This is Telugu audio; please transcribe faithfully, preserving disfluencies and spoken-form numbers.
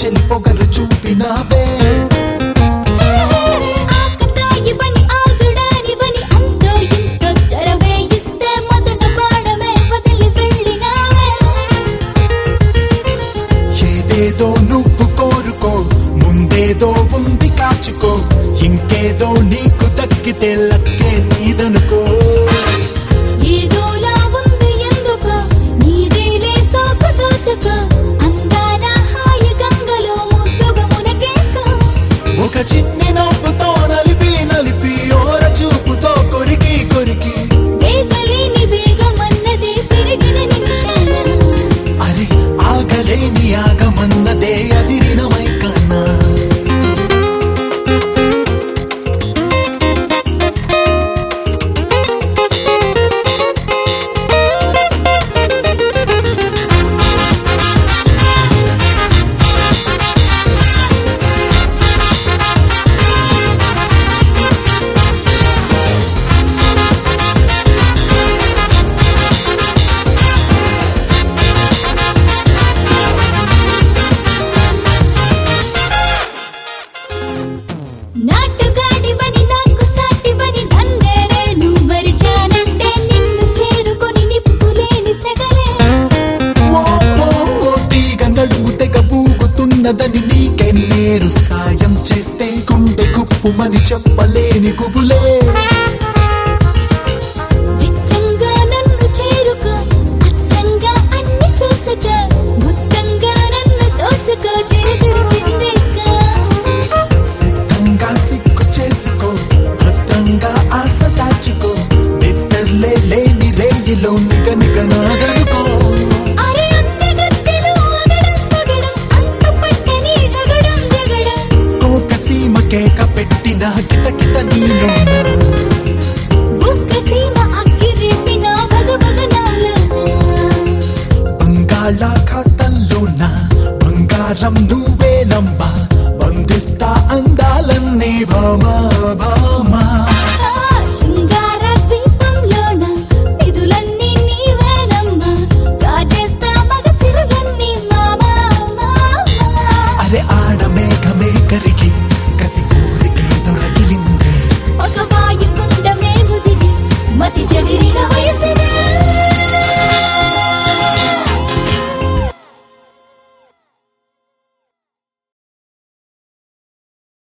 చెలి పొగరు చూపినావే ఏదో నువ్వు కోరుకో ముందేదో ఉంది కాచుకో ఇంకేదో నీకు దక్కితే లక్కే నీదనుకో ఏదోలా ఉంది ఎందుకో నీదేలే సోకు దోచుకో అందాల హాయి గంగలో ముద్దుగా మునగేసుకో ఒక చిన్ని నవ్వుతో నలిపి నలిపి ఓర చూపుతో కొరికి కొరికి వేగలేని వేగం అన్నదే పెరిగిన నిమిషాన అరే ఆగలేని ఆగమన్నదే అదిరిన మైకన్నా నాటుగాడివని నాకు సాటివని నన్నే నేను మరిచానంటే నిన్ను చేరుకొని నిప్పులేని సెగలే ఓ ఓ ఓ తీగ నడుము తెగ ఊగుతున్నదని నీకే నేరు సాయం చేస్తే గుండె గుప్పుమని చెప్పలేని గుబులే విచ్చంగా నన్ను చేరుకో అచ్చంగా అన్ని చూసుకో మొత్తంగా నన్ను దోచుకో చిరు చిరు చిందేసుకో సిద్ధంగా సిగ్గు చేసుకో భద్రంగా ఆశ దాచుకో నిద్రలే లేని రేయిలో నిగ నిగ నాగనుకో అరే అంతగత్తెలు అగడం పగడం అంతుపట్టని జగడం జగడం కోక సీమ కేక పెట్టిన కిటకిట నీలోన బుక్క సీమ అగ్గి రేపిన భగభగనాలన బంగాళాఖాతంలోన బంగారం నువ్వేనమ్మా బంధిస్తా అందాలన్నీ భామా భామా శృంగార ద్వీపంలోన నిధులన్నీ నీవేనమ్మా కాజేస్తా మగ సిరులన్నీ మామా మామా అరే ఆడ మేఘమే కరిగి కసి కోరికే దొరకిలిందే ఒక వాయుకుండమే ముదిగి మతి చెదిరిన వయసునే